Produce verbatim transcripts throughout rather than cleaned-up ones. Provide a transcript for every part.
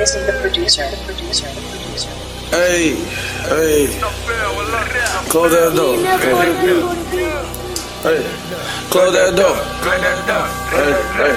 Disney the producer, the producer, the producer. Hey, hey, close that door. Hey, close that door. Hey, hey.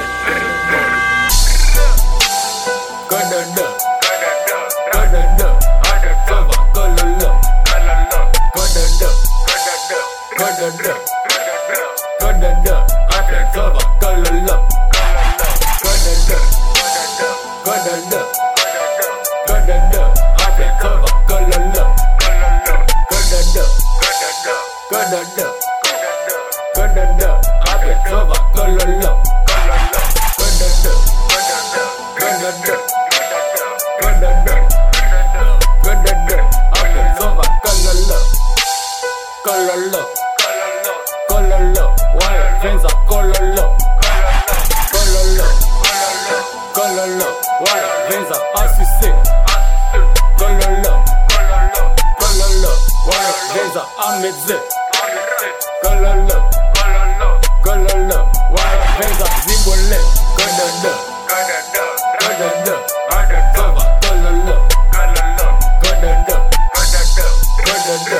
Cut that door. Cut that door. Cut that door. Cut that door. Cut that door. Cut that door. I can cover. Cut that door. Cut that door. Cut that door. Cut that door. I can cover. Cut that door. Cut that door. Cut that door. Cut that door. I can cover. Cut that door. Cut that door. Cut that door. Cut that door. Cut that door. I can cover. Cut that door. Cololo, cololo, white fence cololo, cololo, cololo, white fence assisté, cololo, cololo, white fence amedze, cololo, cololo, white fence zibole, cololo, cololo, cover, cololo, cololo, cololo.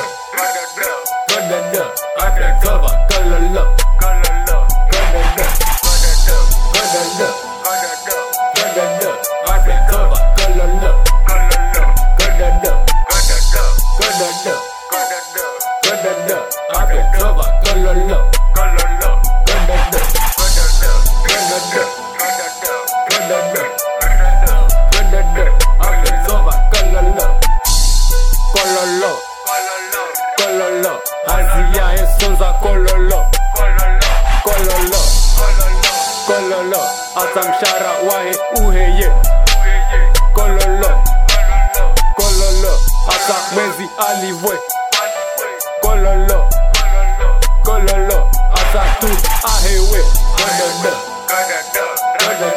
I can cover, color up, color up, color up, color up, color up, I can cover, color up, color up, color up, color up, color up, I can cover, color up, color up, color up, color up, color up, I can cover, color up, color up. Kololo, Asia et Sonza Kololo, Kololo, Kololo, Atam Shara Wahe Uheye, Kololo, Kololo, Atam Mezi Alivwe, Kololo, Kololo, Atam Tu Ahewe, Kololo, Kololo.